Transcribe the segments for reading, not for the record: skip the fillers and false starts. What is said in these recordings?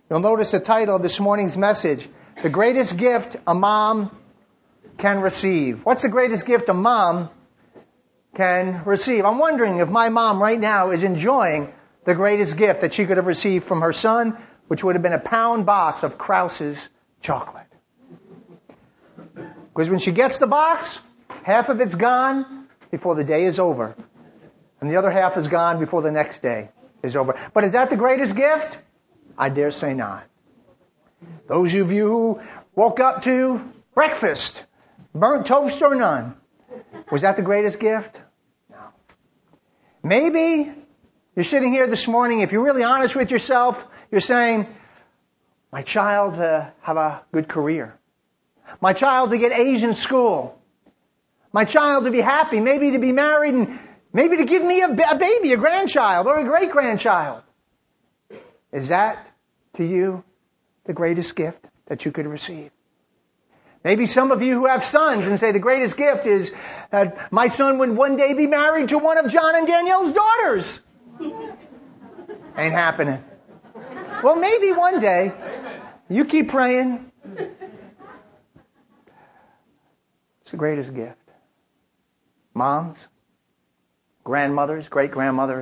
You'll notice the title of this morning's message, The Greatest Gift a Mom Can Receive. What's the greatest gift a mom can receive? I'm wondering if my mom right now is enjoying the greatest gift that she could have received from her son, which would have been a pound box of Krause's chocolate. Because when she gets the box, half of it's gone before the day is over. And the other half is gone before the next day is over. But is that the greatest gift? I dare say not. Those of you who woke up to breakfast, burnt toast or none, was that the greatest gift? No. Maybe you're sitting here this morning, if you're really honest with yourself, you're saying, my child to have a good career. My child to get A's in school. My child to be happy, maybe to be married, and maybe to give me a baby, a grandchild, or a great-grandchild. Is that, to you, the greatest gift that you could receive? Maybe some of you who have sons and say the greatest gift is that my son would one day be married to one of John and Danielle's daughters. Ain't happening. Well, maybe one day. You keep praying. It's the greatest gift. Moms, grandmothers, great-grandmothers.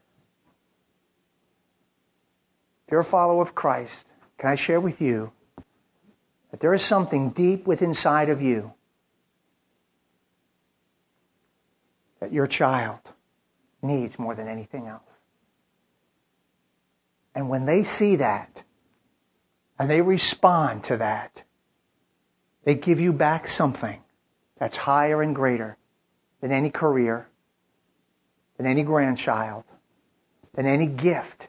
If you're a follower of Christ, can I share with you that there is something deep within inside of you that your child needs more than anything else. And when they see that, and they respond to that, they give you back something that's higher and greater than any career, than any grandchild, than any gift,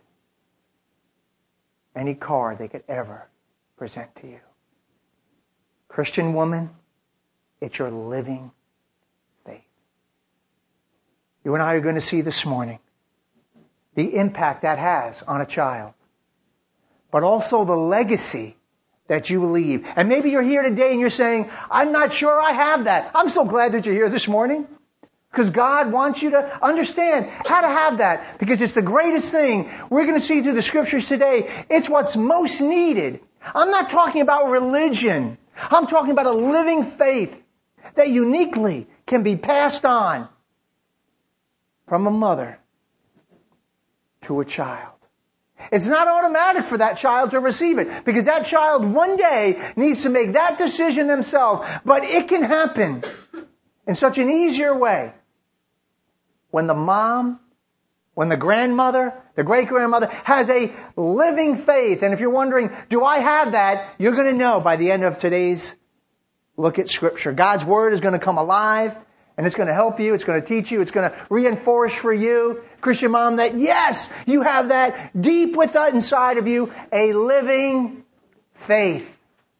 any car they could ever present to you. Christian woman, it's your living faith. You and I are going to see this morning the impact that has on a child, but also the legacy that you leave. And maybe you're here today and you're saying, I'm not sure I have that. I'm so glad that you're here this morning, because God wants you to understand how to have that, because it's the greatest thing we're going to see through the scriptures today. It's what's most needed. I'm not talking about religion. I'm talking about a living faith that uniquely can be passed on from a mother to a child. It's not automatic for that child to receive it, because that child one day needs to make that decision themselves. But it can happen in such an easier way when the mom, when the grandmother, the great-grandmother has a living faith. And if you're wondering, do I have that? You're going to know by the end of today's look at Scripture. God's Word is going to come alive, and it's going to help you, it's going to teach you, it's going to reinforce for you, Christian mom, that yes, you have that deep within inside of you, a living faith.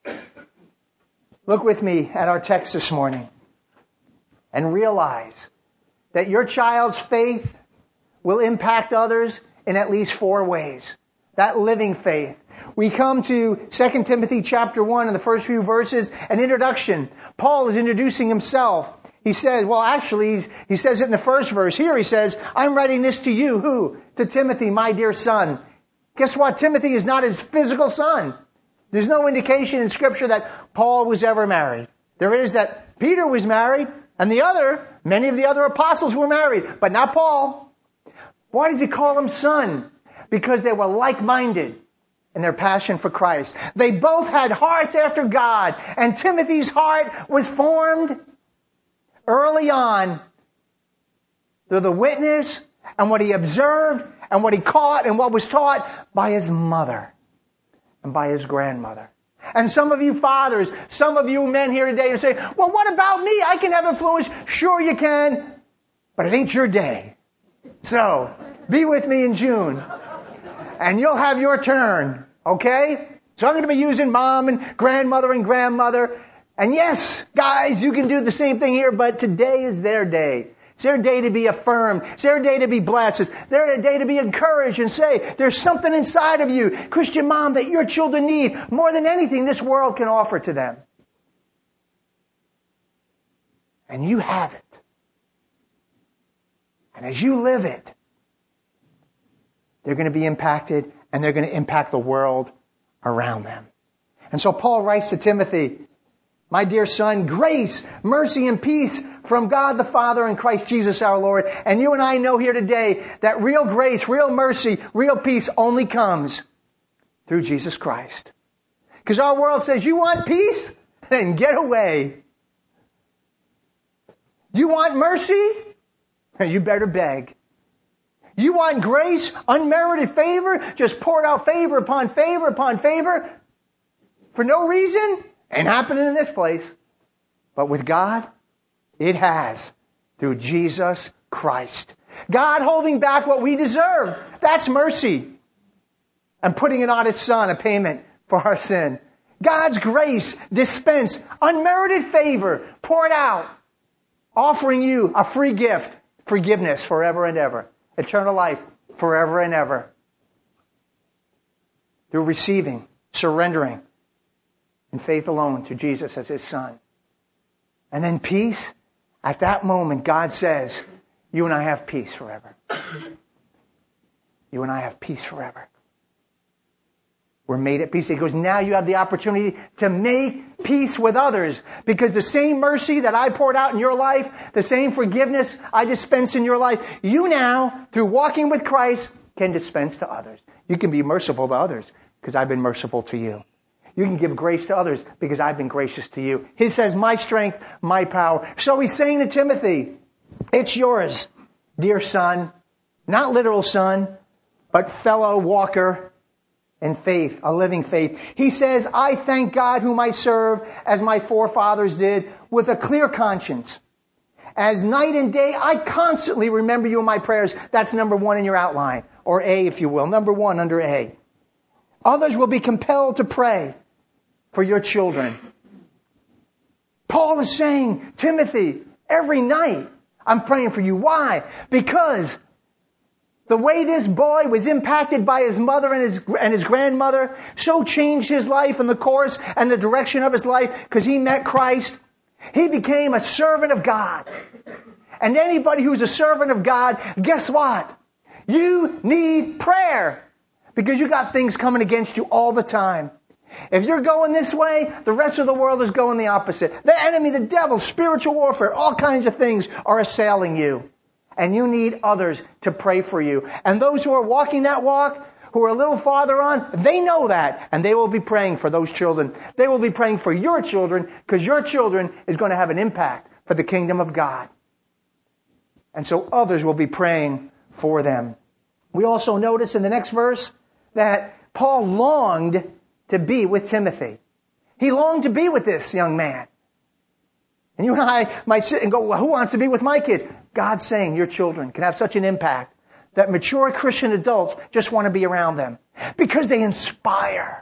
Look with me at our text this morning and realize that your child's faith will impact others in at least 4 ways. That living faith. We come to 2 Timothy chapter 1 in the first few verses, an introduction. Paul is introducing himself. He says, well, actually, he says it in the first verse. Here he says, I'm writing this to you. Who? To Timothy, my dear son. Guess what? Timothy is not his physical son. There's no indication in Scripture that Paul was ever married. There is that Peter was married, and many of the other apostles were married, but not Paul. Why does he call him son? Because they were like-minded in their passion for Christ. They both had hearts after God, and Timothy's heart was formed early on through the witness and what he observed and what he caught and what was taught by his mother and by his grandmother. And some of you fathers, some of you men here today are saying, well, what about me? I can have influence. Sure you can, but it ain't your day. So, be with me in June and you'll have your turn, okay? So I'm going to be using mom and grandmother. And yes, guys, you can do the same thing here, but today is their day. It's their day to be affirmed. It's their day to be blessed. It's their day to be encouraged and say, there's something inside of you, Christian mom, that your children need more than anything this world can offer to them. And you have it. And as you live it, they're going to be impacted, and they're going to impact the world around them. And so Paul writes to Timothy, my dear son, grace, mercy, and peace from God the Father and Christ Jesus our Lord. And you and I know here today that real grace, real mercy, real peace only comes through Jesus Christ. Because our world says, you want peace? Then get away. You want mercy? You better beg. You want grace, unmerited favor, just poured out favor upon favor upon favor for no reason? Ain't happening in this place. But with God, it has through Jesus Christ. God holding back what we deserve. That's mercy. And putting it on His Son, a payment for our sin. God's grace dispensed, unmerited favor poured out, offering you a free gift, forgiveness forever and ever, eternal life forever and ever. Through receiving, surrendering, in faith alone to Jesus as His Son. And then peace. At that moment, God says, you and I have peace forever. You and I have peace forever. We're made at peace. He goes, now you have the opportunity to make peace with others. Because the same mercy that I poured out in your life, the same forgiveness I dispense in your life, you now, through walking with Christ, can dispense to others. You can be merciful to others because I've been merciful to you. You can give grace to others because I've been gracious to you. He says, my strength, my power. So he's saying to Timothy, it's yours, dear son, not literal son, but fellow walker in faith, a living faith. He says, I thank God whom I serve as my forefathers did with a clear conscience. As night and day, I constantly remember you in my prayers. That's number 1 in your outline, or A, if you will. Number 1 under A. Others will be compelled to pray for your children. Paul is saying, Timothy, every night I'm praying for you. Why? Because the way this boy was impacted by his mother and his grandmother so changed his life and the course and the direction of his life because he met Christ. He became a servant of God. And anybody who's a servant of God, guess what? You need prayer because you got things coming against you all the time. If you're going this way, the rest of the world is going the opposite. The enemy, the devil, spiritual warfare, all kinds of things are assailing you. And you need others to pray for you. And those who are walking that walk, who are a little farther on, they know that. And they will be praying for those children. They will be praying for your children because your children is going to have an impact for the kingdom of God. And so others will be praying for them. We also notice in the next verse that Paul longed to be with Timothy. He longed to be with this young man. And you and I might sit and go, well, who wants to be with my kid? God's saying your children can have such an impact that mature Christian adults just want to be around them because they inspire.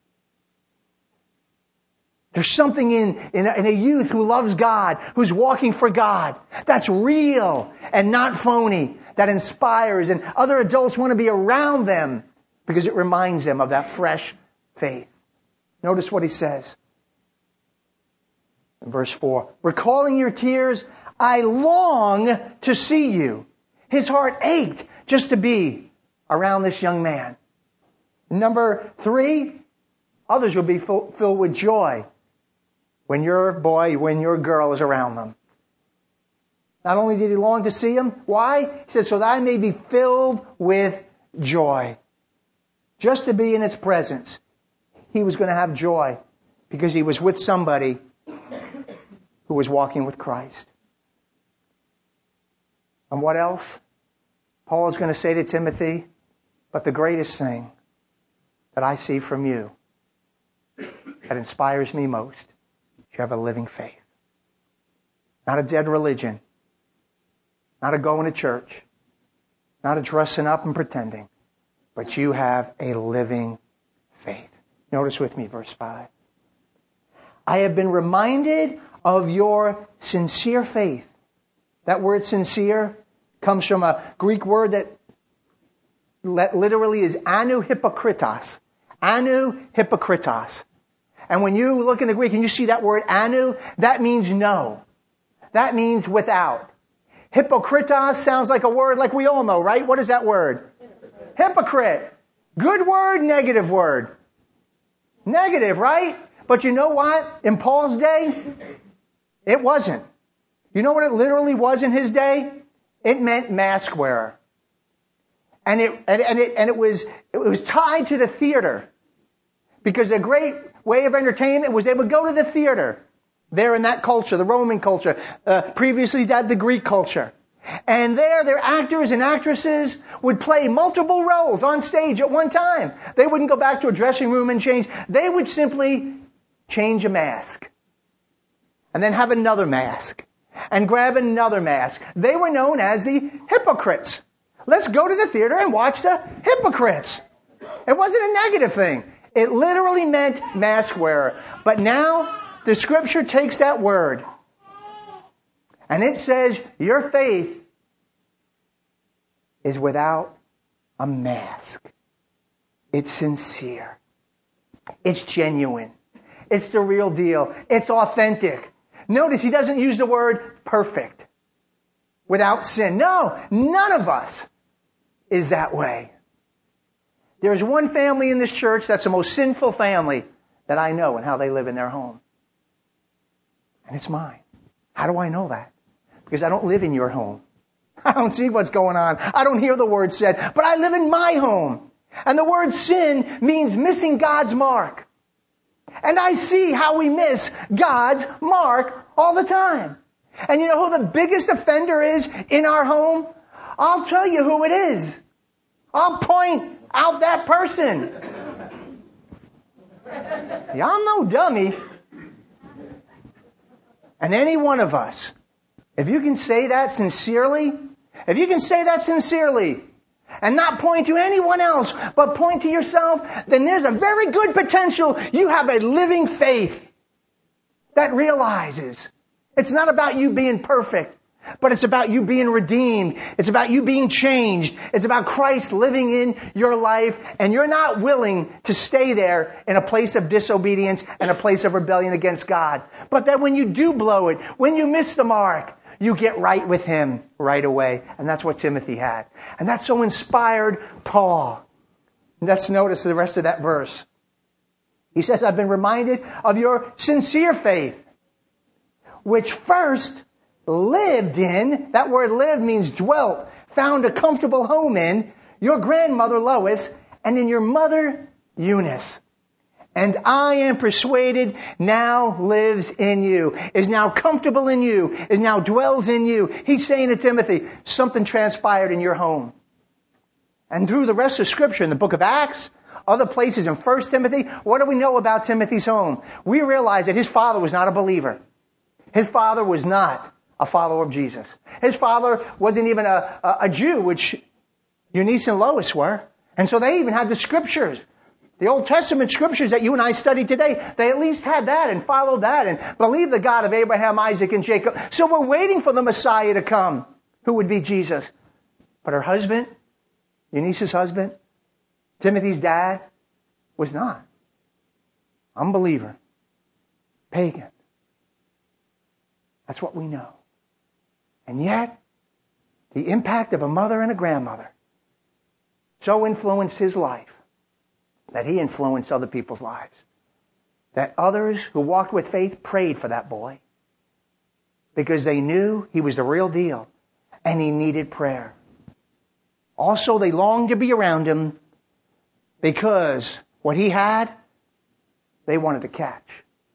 There's something in a youth who loves God, who's walking for God, that's real and not phony, that inspires, and other adults want to be around them because it reminds them of that fresh faith. Notice what he says in verse 4. Recalling your tears, I long to see you. His heart ached just to be around this young man. Number 3, others will be filled with joy when your boy, when your girl is around them. Not only did he long to see him, why? He said, so that I may be filled with joy. Just to be in his presence. He was going to have joy because he was with somebody who was walking with Christ. And what else? Paul is going to say to Timothy, but the greatest thing that I see from you that inspires me most, you have a living faith. Not a dead religion. Not a going to church. Not a dressing up and pretending. But you have a living faith. Notice with me verse 5. I have been reminded of your sincere faith. That word sincere comes from a Greek word that literally is anuhypokritos. Anuhypokritos. And when you look in the Greek and you see that word anu, that means no. That means without. Hypokritos sounds like a word like we all know, right? What is that word? Hypocrite. Good word, negative word. Negative, right? But you know what? In Paul's day, it wasn't. You know what it literally was in his day? It meant mask wearer. And it was tied to the theater. Because a great way of entertainment was they would go to the theater. There in that culture, the Roman culture. Previously that the Greek culture. And there, their actors and actresses would play multiple roles on stage at one time. They wouldn't go back to a dressing room and change. They would simply change a mask. And then have another mask. And grab another mask. They were known as the hypocrites. Let's go to the theater and watch the hypocrites. It wasn't a negative thing. It literally meant mask wearer. But now, the scripture takes that word. And it says, your faith is without a mask. It's sincere. It's genuine. It's the real deal. It's authentic. Notice he doesn't use the word perfect. Without sin. No, none of us is that way. There's one family in this church that's the most sinful family that I know and how they live in their home. And it's mine. How do I know that? Because I don't live in your home. I don't see what's going on. I don't hear the word said. But I live in my home. And the word sin means missing God's mark. And I see how we miss God's mark all the time. And you know who the biggest offender is in our home? I'll tell you who it is. I'll point out that person. I'm no dummy. And any one of us, if you can say that sincerely, and not point to anyone else, but point to yourself, then there's a very good potential you have a living faith that realizes it's not about you being perfect, but it's about you being redeemed. It's about you being changed. It's about Christ living in your life, and you're not willing to stay there in a place of disobedience and a place of rebellion against God. But that when you do blow it, when you miss the mark, you get right with Him right away. And that's what Timothy had. And that so inspired Paul. And let's notice the rest of that verse. He says, I've been reminded of your sincere faith, which first lived in, that word lived means dwelt, found a comfortable home in, your grandmother Lois, and in your mother Eunice. And I am persuaded now lives in you, is now comfortable in you, is now dwells in you. He's saying to Timothy, something transpired in your home. And through the rest of Scripture, in the book of Acts, other places in 1 Timothy, what do we know about Timothy's home? We realize that his father was not a believer. His father was not a follower of Jesus. His father wasn't even a Jew, which Eunice and Lois were. And so they even had the Scriptures. The Old Testament Scriptures that you and I study today, they at least had that and followed that and believed the God of Abraham, Isaac, and Jacob. So we're waiting for the Messiah to come, who would be Jesus. But her husband, Eunice's husband, Timothy's dad, was not. Unbeliever. Pagan. That's what we know. And yet, the impact of a mother and a grandmother so influenced his life that he influenced other people's lives. That others who walked with faith prayed for that boy because they knew he was the real deal and he needed prayer. Also, they longed to be around him because what he had, they wanted to catch.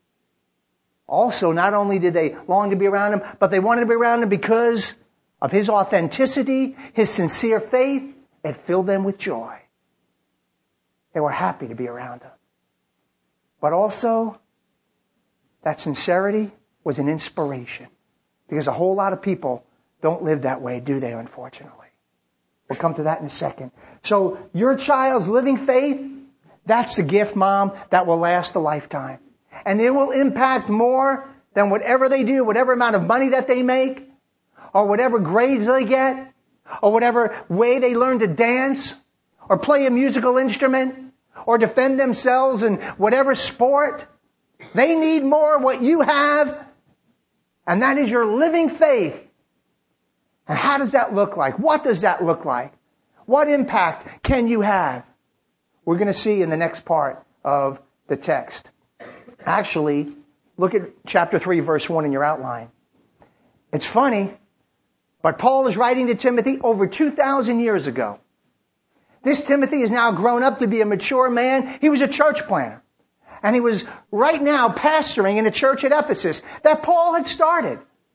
Also, not only did they long to be around him, but they wanted to be around him because of his authenticity, his sincere faith. It filled them with joy. They were happy to be around him. But also, that sincerity was an inspiration. Because a whole lot of people don't live that way, do they, unfortunately? We'll come to that in a second. So, your child's living faith, that's the gift, Mom, that will last a lifetime. And it will impact more than whatever they do, whatever amount of money that they make, or whatever grades they get, or whatever way they learn to dance, or play a musical instrument, or defend themselves in whatever sport. They need more what you have, and that is your living faith. And how does that look like? What does that look like? What impact can you have? We're going to see in the next part of the text. Actually, look at chapter 3, verse 1 in your outline. It's funny, but Paul is writing to Timothy over 2,000 years ago. This Timothy is now grown up to be a mature man. He was a church planter. And he was right now pastoring in a church at Ephesus that Paul had started.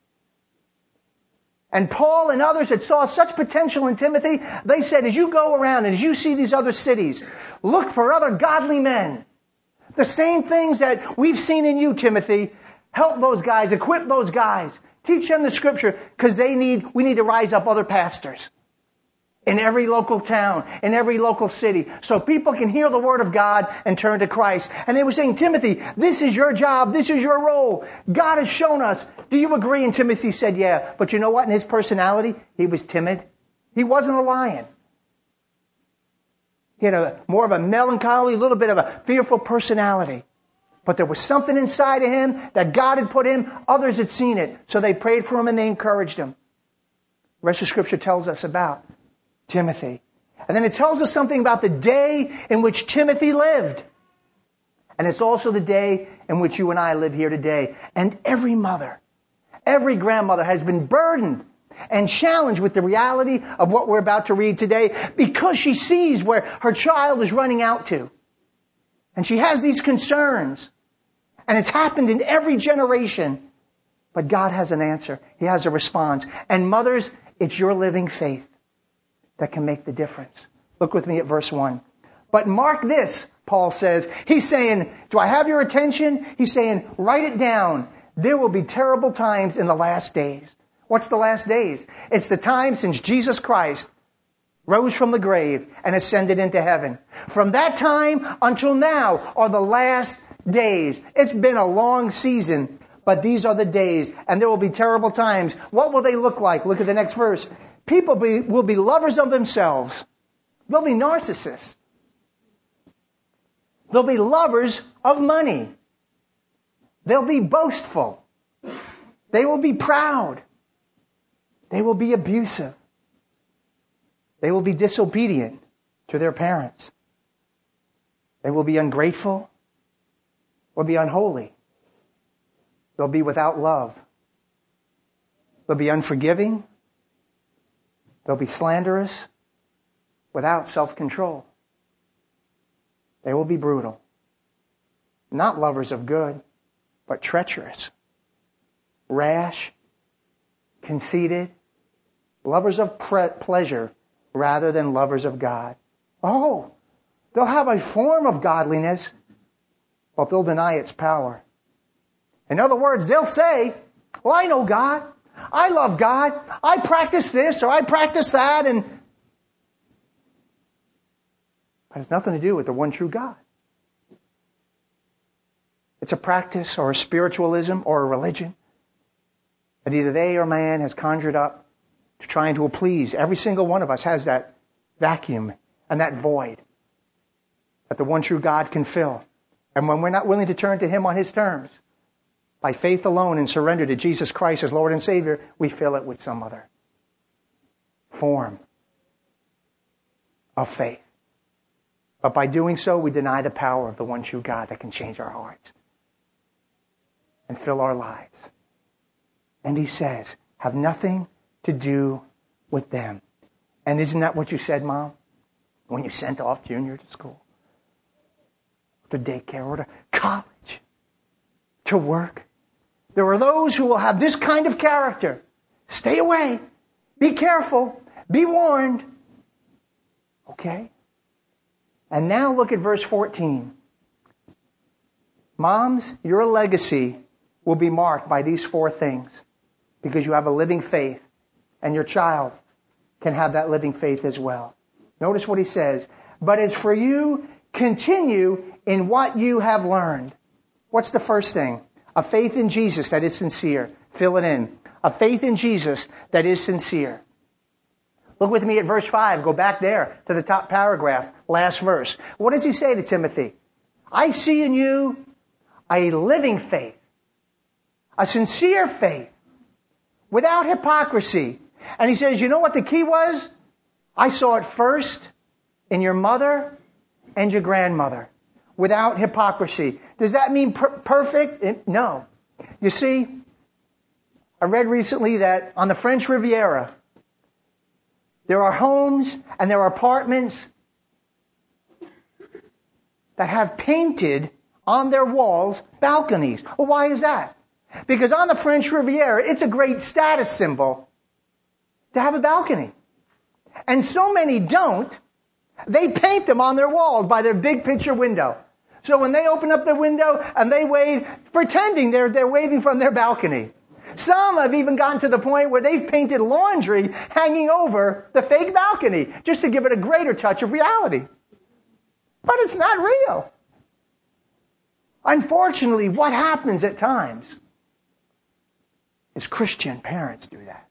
And Paul and others that saw such potential in Timothy, they said, as you go around and as you see these other cities, look for other godly men. The same things that we've seen in you, Timothy. Help those guys, equip those guys, teach them the scripture, because we need to rise up other pastors in every local town, in every local city, so people can hear the word of God and turn to Christ. And they were saying, Timothy, this is your job, this is your role. God has shown us. Do you agree? And Timothy said, yeah. But you know what? In his personality, he was timid. He wasn't a lion. He had more of a melancholy, a little bit of a fearful personality. But there was something inside of him that God had put in. Others had seen it. So they prayed for him and they encouraged him. The rest of Scripture tells us about Timothy. And then it tells us something about the day in which Timothy lived. And it's also the day in which you and I live here today. And every mother, every grandmother has been burdened and challenged with the reality of what we're about to read today, because she sees where her child is running out to. And she has these concerns. And it's happened in every generation. But God has an answer. He has a response. And mothers, it's your living faith that can make the difference. Look with me at verse 1. But mark this, Paul says. He's saying, do I have your attention? He's saying, write it down. There will be terrible times in the last days. What's the last days? It's the time since Jesus Christ rose from the grave and ascended into heaven. From that time until now are the last days. It's been a long season, but these are the days, and there will be terrible times. What will they look like? Look at the next verse. People will be lovers of themselves. They'll be narcissists. They'll be lovers of money. They'll be boastful. They will be proud. They will be abusive. They will be disobedient to their parents. They will be ungrateful or be unholy. They'll be without love. They'll be unforgiving. They'll be slanderous, without self-control. They will be brutal. Not lovers of good, but treacherous, rash, conceited, lovers of pleasure rather than lovers of God. Oh, they'll have a form of godliness, but they'll deny its power. In other words, they'll say, well, I know God. I love God. I practice this or I practice that, but it has nothing to do with the one true God. It's a practice or a spiritualism or a religion that either they or man has conjured up to trying to please. Every single one of us has that vacuum and that void that the one true God can fill. And when we're not willing to turn to Him on His terms, by faith alone and surrender to Jesus Christ as Lord and Savior, we fill it with some other form of faith. But by doing so, we deny the power of the one true God that can change our hearts and fill our lives. And He says, have nothing to do with them. And isn't that what you said, Mom, when you sent off Junior to school, to daycare, or to college, to work? There are those who will have this kind of character. Stay away. Be careful. Be warned. Okay? And now look at verse 14. Moms, your legacy will be marked by these four things, because you have a living faith, and your child can have that living faith as well. Notice what he says. But as for you, continue in what you have learned. What's the first thing? A faith in Jesus that is sincere. Fill it in. A faith in Jesus that is sincere. Look with me at verse 5. Go back there to the top paragraph, last verse. What does he say to Timothy? I see in you a living faith, a sincere faith, without hypocrisy. And he says, you know what the key was? I saw it first in your mother and your grandmother. without hypocrisy. Does that mean perfect? No. You see, I read recently that on the French Riviera, there are homes and there are apartments that have painted on their walls balconies. Well, why is that? Because on the French Riviera, it's a great status symbol to have a balcony. And so many don't. They paint them on their walls by their big picture window. So when they open up their window and they wave, pretending they're waving from their balcony. Some have even gotten to the point where they've painted laundry hanging over the fake balcony just to give it a greater touch of reality. But it's not real. Unfortunately, what happens at times is Christian parents do that.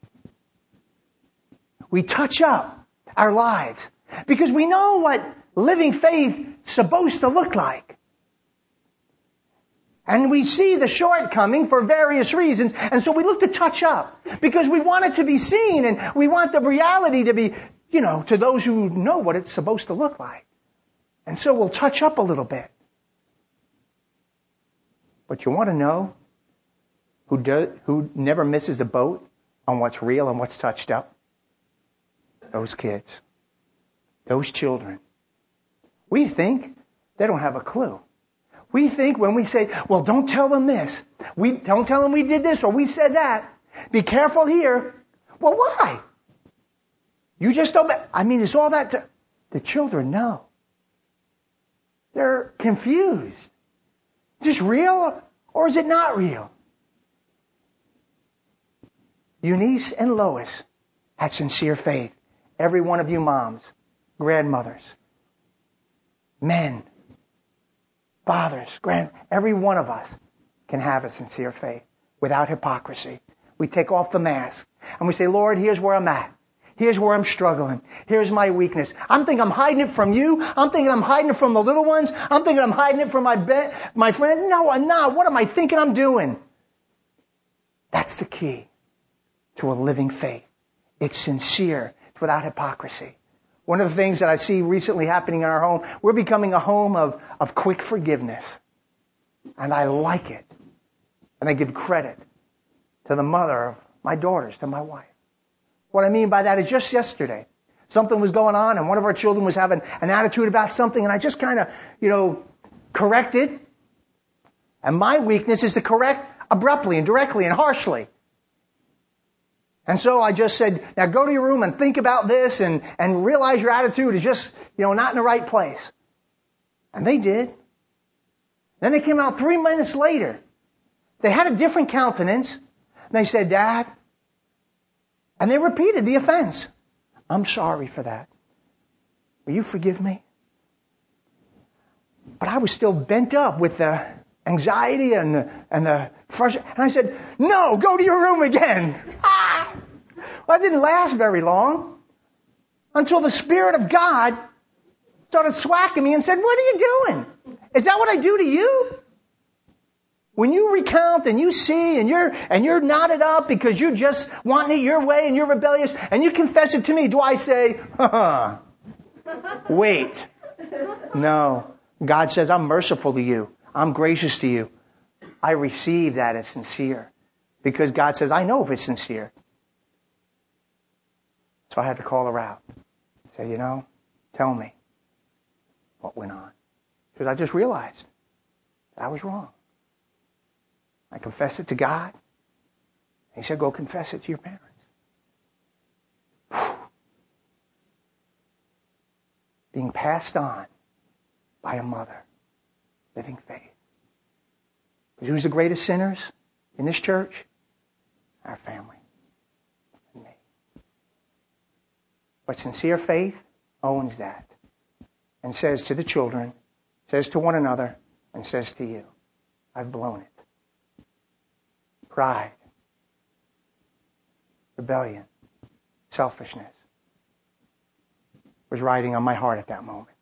We touch up our lives because we know what living faith is supposed to look like. And we see the shortcoming for various reasons, and so we look to touch up because we want it to be seen and we want the reality to be, to those who know what it's supposed to look like. And so we'll touch up a little bit. But you want to know who never misses a boat on what's real and what's touched up? Those kids. Those children. We think they don't have a clue. We think when we say, well, don't tell them this. Don't tell them we did this or we said that. Be careful here. Well, why? You just don't. It's all that. The children know. They're confused. Is this real or is it not real? Eunice and Lois had sincere faith. Every one of you moms, grandmothers, men, fathers, every one of us can have a sincere faith without hypocrisy. We take off the mask and we say, Lord, here's where I'm at. Here's where I'm struggling. Here's my weakness. I'm thinking I'm hiding it from you. I'm thinking I'm hiding it from the little ones. I'm thinking I'm hiding it from my friends. No, I'm not. What am I thinking I'm doing? That's the key to a living faith. It's sincere. It's without hypocrisy. One of the things that I see recently happening in our home, we're becoming a home of quick forgiveness. And I like it. And I give credit to the mother of my daughters, to my wife. What I mean by that is just yesterday, something was going on and one of our children was having an attitude about something and I just kind of, corrected. And my weakness is to correct abruptly and directly and harshly. And so I just said, now go to your room and think about this and realize your attitude is just, not in the right place. And they did. Then they came out 3 minutes later. They had a different countenance. And they said, Dad, and they repeated the offense. I'm sorry for that. Will you forgive me? But I was still bent up with the anxiety and the frustration. And I said, no, go to your room again. Well, that didn't last very long until the Spirit of God started swacking me and said, what are you doing? Is that what I do to you? When you recount and you see and you're knotted up because you just want it your way and you're rebellious and you confess it to me, do I say, wait. No. God says, I'm merciful to you. I'm gracious to you. I receive that as sincere because God says, I know if it's sincere. So I had to call her out. Say, tell me what went on. Because I just realized I was wrong. I confessed it to God. He said, go confess it to your parents. Whew. Being passed on by a mother. Living faith. But who's the greatest sinners in this church? Our family. And me. But sincere faith owns that. And says to the children, says to one another, and says to you, I've blown it. Pride, rebellion, selfishness was riding on my heart at that moment.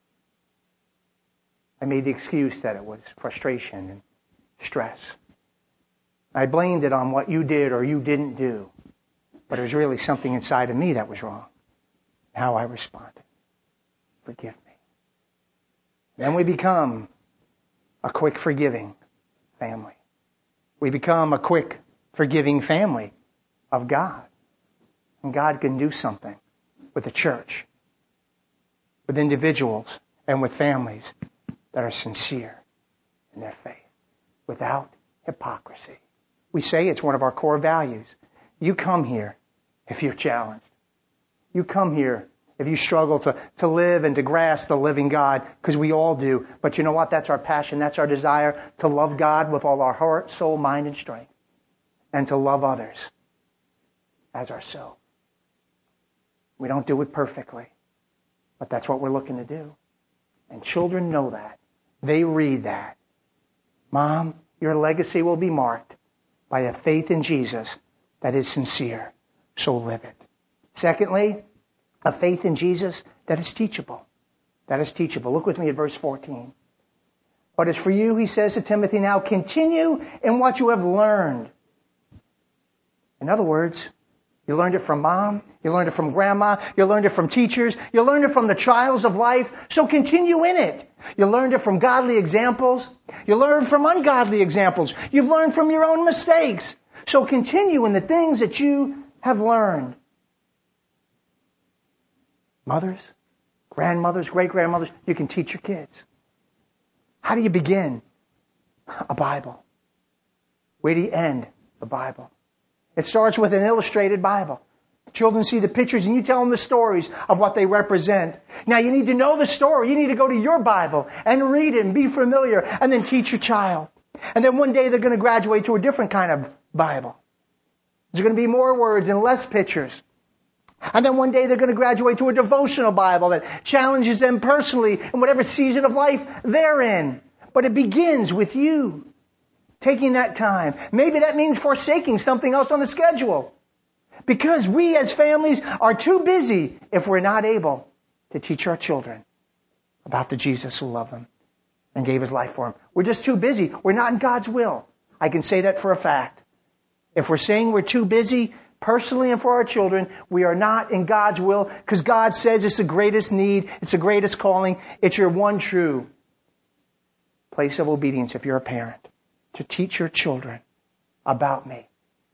I made the excuse that it was frustration and stress. I blamed it on what you did or you didn't do, but it was really something inside of me that was wrong. How I responded. Forgive me. Then we become a quick forgiving family. We become a quick forgiving family of God. And God can do something with the church, with individuals, and with families that are sincere in their faith, without hypocrisy. We say it's one of our core values. You come here if you're challenged. You come here if you struggle to live and to grasp the living God, because we all do. But you know what? That's our passion. That's our desire, to love God with all our heart, soul, mind, and strength, and to love others as ourselves. We don't do it perfectly, but that's what we're looking to do. And children know that. They read that. Mom, your legacy will be marked by a faith in Jesus that is sincere. So live it. Secondly, a faith in Jesus that is teachable. That is teachable. Look with me at verse 14. But as for you, he says to Timothy, now continue in what you have learned. In other words, you learned it from mom, you learned it from grandma, you learned it from teachers, you learned it from the trials of life, so continue in it. You learned it from godly examples, you learned from ungodly examples, you've learned from your own mistakes, so continue in the things that you have learned. Mothers, grandmothers, great-grandmothers, you can teach your kids. How do you begin? A Bible. Where do you end? The Bible. It starts with an illustrated Bible. Children see the pictures and you tell them the stories of what they represent. Now you need to know the story. You need to go to your Bible and read it and be familiar and then teach your child. And then one day they're going to graduate to a different kind of Bible. There's going to be more words and less pictures. And then one day they're going to graduate to a devotional Bible that challenges them personally in whatever season of life they're in. But it begins with you. Taking that time. Maybe that means forsaking something else on the schedule. Because we as families are too busy if we're not able to teach our children about the Jesus who loved them and gave His life for them. We're just too busy. We're not in God's will. I can say that for a fact. If we're saying we're too busy, personally and for our children, we are not in God's will, because God says it's the greatest need, it's the greatest calling, it's your one true place of obedience if you're a parent. To teach your children about me.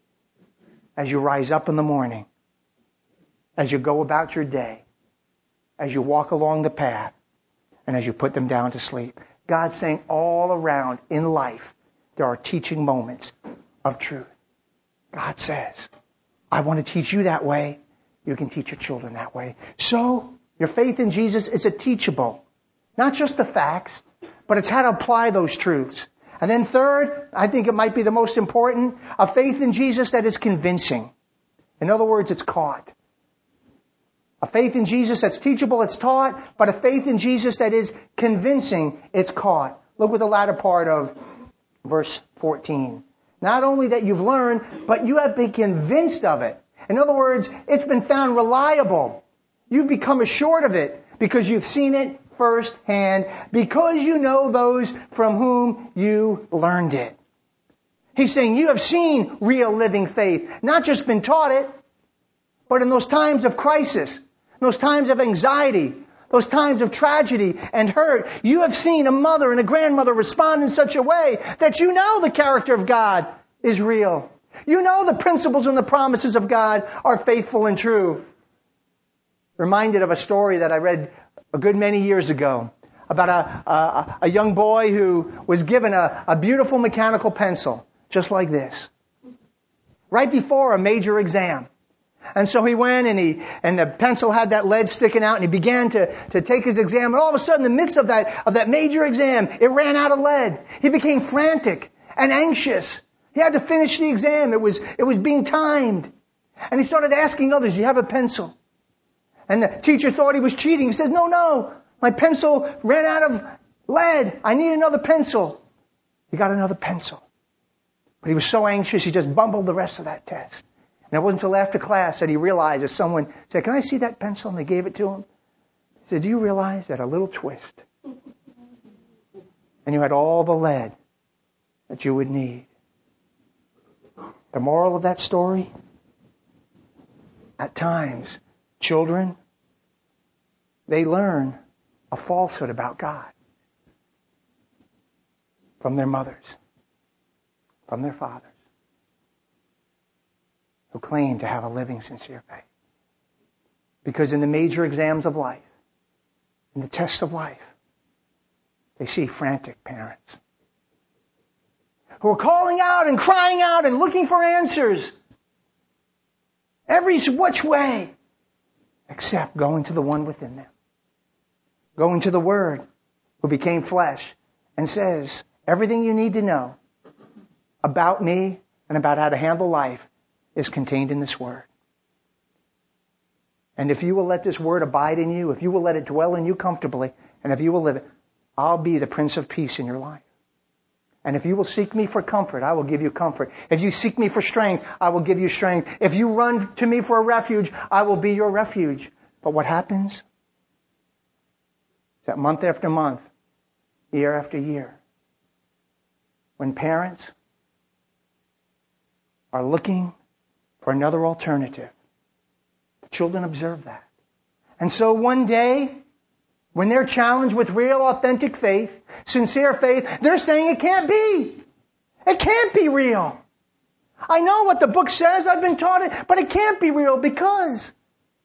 As you rise up in the morning, as you go about your day, as you walk along the path, and as you put them down to sleep. God's saying all around in life, there are teaching moments of truth. God says, I want to teach you that way. You can teach your children that way. So, your faith in Jesus is a teachable. Not just the facts, but it's how to apply those truths. And then third, I think it might be the most important, a faith in Jesus that is convincing. In other words, it's caught. A faith in Jesus that's teachable, it's taught, but a faith in Jesus that is convincing, it's caught. Look at the latter part of verse 14. Not only that you've learned, but you have been convinced of it. In other words, it's been found reliable. You've become assured of it because you've seen it firsthand, because you know those from whom you learned it. He's saying you have seen real living faith, not just been taught it, but in those times of crisis, those times of anxiety, those times of tragedy and hurt, you have seen a mother and a grandmother respond in such a way that you know the character of God is real. You know the principles and the promises of God are faithful and true. Reminded of a story that I read a good many years ago about a young boy who was given a beautiful mechanical pencil, just like this, right before a major exam. And so he went and the pencil had that lead sticking out, and he began to take his exam, and all of a sudden, in the midst of that major exam, it ran out of lead. He became frantic and anxious. He had to finish the exam. It was being timed. And he started asking others, do you have a pencil? And the teacher thought he was cheating. He says, no, my pencil ran out of lead. I need another pencil. He got another pencil. But he was so anxious, he just bumbled the rest of that test. And it wasn't until after class that he realized that someone said, can I see that pencil? And they gave it to him. He said, do you realize that a little twist and you had all the lead that you would need? The moral of that story? At times, children, they learn a falsehood about God. from their mothers, from their fathers, who claim to have a living, sincere faith. Because in the major exams of life, in the tests of life, they see frantic parents who are calling out and crying out and looking for answers every which way, except going to the one within them. Going to the Word who became flesh and says, everything you need to know about me and about how to handle life is contained in this Word. And if you will let this Word abide in you, if you will let it dwell in you comfortably, and if you will live it, I'll be the Prince of Peace in your life. And if you will seek me for comfort, I will give you comfort. If you seek me for strength, I will give you strength. If you run to me for a refuge, I will be your refuge. But what happens? That month after month, year after year, when parents are looking for another alternative, the children observe that. And so one day, when they're challenged with real, authentic faith, sincere faith, they're saying it can't be. It can't be real. I know what the book says, I've been taught it, but it can't be real because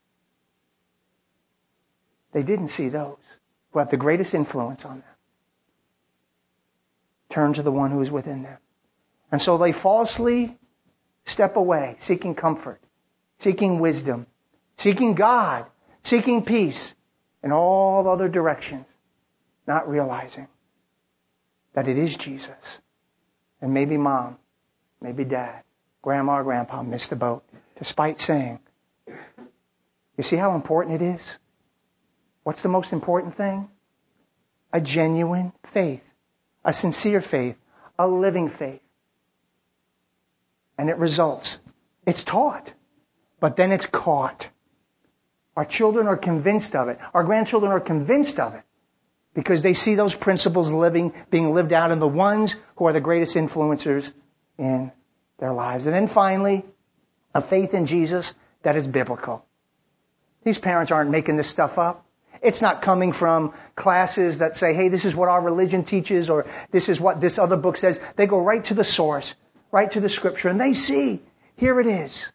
they didn't see those who have the greatest influence on them turn to the one who is within them. And so they falsely step away, seeking comfort, seeking wisdom, seeking God, seeking peace, in all other directions, not realizing that it is Jesus. And maybe mom, maybe dad, grandma or grandpa missed the boat, despite saying, you see how important it is? What's the most important thing? A genuine faith, a sincere faith, a living faith. And it results. It's taught, but then it's caught. Our children are convinced of it. Our grandchildren are convinced of it because they see those principles being lived out in the ones who are the greatest influencers in their lives. And then finally, a faith in Jesus that is biblical. These parents aren't making this stuff up. It's not coming from classes that say, hey, this is what our religion teaches or this is what this other book says. They go right to the source, right to the scripture, and they see, here it is.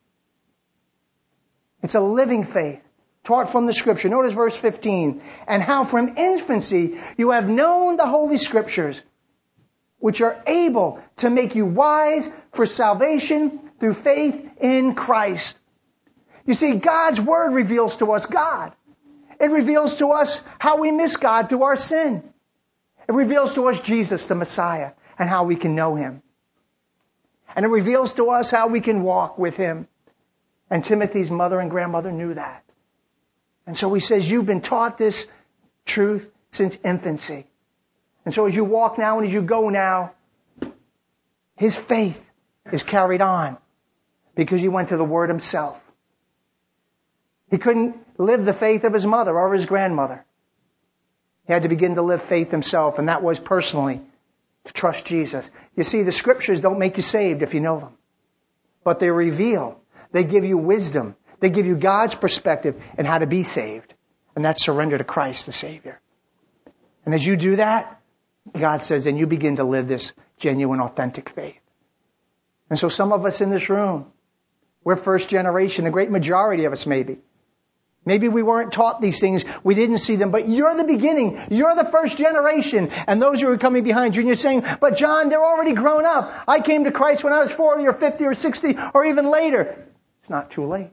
It's a living faith, taught from the Scripture. Notice verse 15. And how from infancy you have known the Holy Scriptures, which are able to make you wise for salvation through faith in Christ. You see, God's Word reveals to us God. It reveals to us how we miss God through our sin. It reveals to us Jesus, the Messiah, and how we can know Him. And it reveals to us how we can walk with Him. And Timothy's mother and grandmother knew that. And so he says, you've been taught this truth since infancy. And so as you walk now and as you go now, his faith is carried on because he went to the Word himself. He couldn't live the faith of his mother or his grandmother. He had to begin to live faith himself, and that was personally to trust Jesus. You see, the Scriptures don't make you saved if you know them, but they reveal. They give you wisdom. They give you God's perspective and how to be saved. And that's surrender to Christ the Savior. And as you do that, God says, then you begin to live this genuine, authentic faith. And so some of us in this room, we're first generation, the great majority of us maybe. Maybe we weren't taught these things. We didn't see them, but you're the beginning. You're the first generation. And those who are coming behind you, and you're saying, but John, they're already grown up. I came to Christ when I was 40 or 50 or 60 or even later. It's not too late.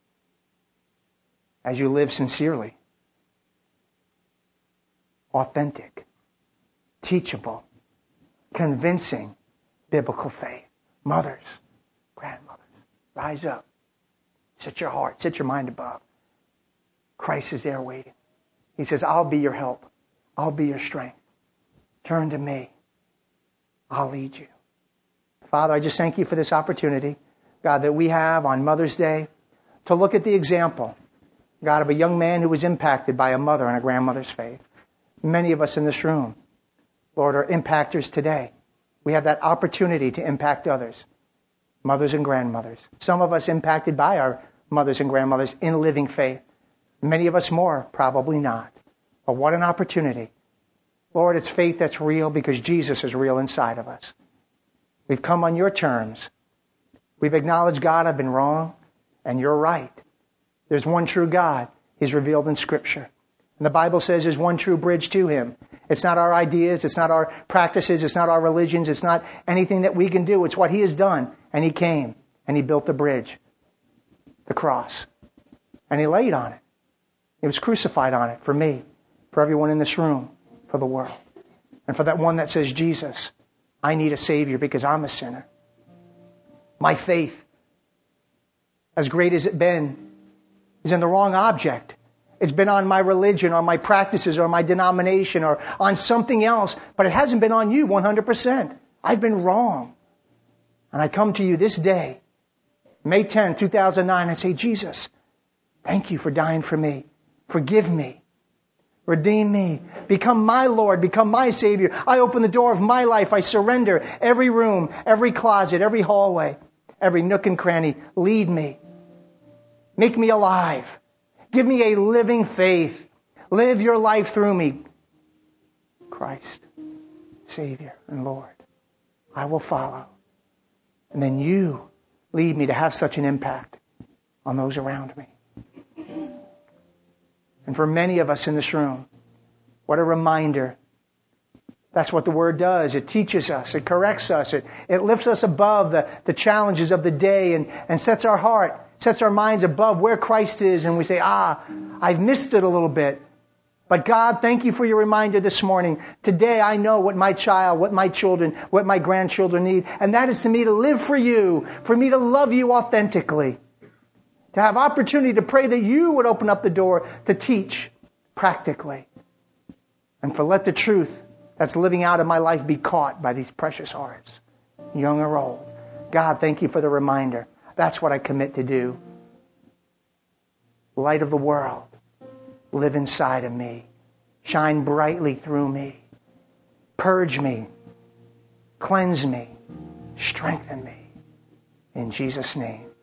As you live sincerely, authentic, teachable, convincing, biblical faith. Mothers, grandmothers, rise up. Set your heart, set your mind above. Christ is there waiting. He says, I'll be your help. I'll be your strength. Turn to me. I'll lead you. Father, I just thank you for this opportunity, God, that we have on Mother's Day to look at the example, God, of a young man who was impacted by a mother and a grandmother's faith. Many of us in this room, Lord, are impactors today. We have that opportunity to impact others, mothers and grandmothers. Some of us impacted by our mothers and grandmothers in living faith. Many of us more, probably not. But what an opportunity. Lord, it's faith that's real because Jesus is real inside of us. We've come on your terms. We've acknowledged, God, I've been wrong, and you're right. There's one true God. He's revealed in Scripture. And the Bible says there's one true bridge to Him. It's not our ideas. It's not our practices. It's not our religions. It's not anything that we can do. It's what He has done. And He came and He built the bridge, the cross. And He laid on it. He was crucified on it for me, for everyone in this room, for the world. And for that one that says, Jesus, I need a Savior because I'm a sinner. My faith, as great as it's been, is in the wrong object. It's been on my religion or my practices or my denomination or on something else, but it hasn't been on you 100%. I've been wrong. And I come to you this day, May 10, 2009, and say, Jesus, thank you for dying for me. Forgive me. Redeem me. Become my Lord. Become my Savior. I open the door of my life. I surrender every room, every closet, every hallway, every nook and cranny. Lead me. Make me alive. Give me a living faith. Live your life through me. Christ, Savior and Lord. I will follow. And then you lead me to have such an impact on those around me. And for many of us in this room, what a reminder. That's what the Word does. It teaches us. It corrects us. It lifts us above the challenges of the day and sets our heart, sets our minds above where Christ is. And we say, I've missed it a little bit. But God, thank you for your reminder this morning. Today I know what my child, what my children, what my grandchildren need. And that is to me to live for you, for me to love you authentically. To have opportunity to pray that you would open up the door to teach practically. And for let the truth that's living out in my life be caught by these precious hearts, young or old. God, thank you for the reminder. That's what I commit to do. Light of the world, live inside of me. Shine brightly through me. Purge me. Cleanse me. Strengthen me. In Jesus' name.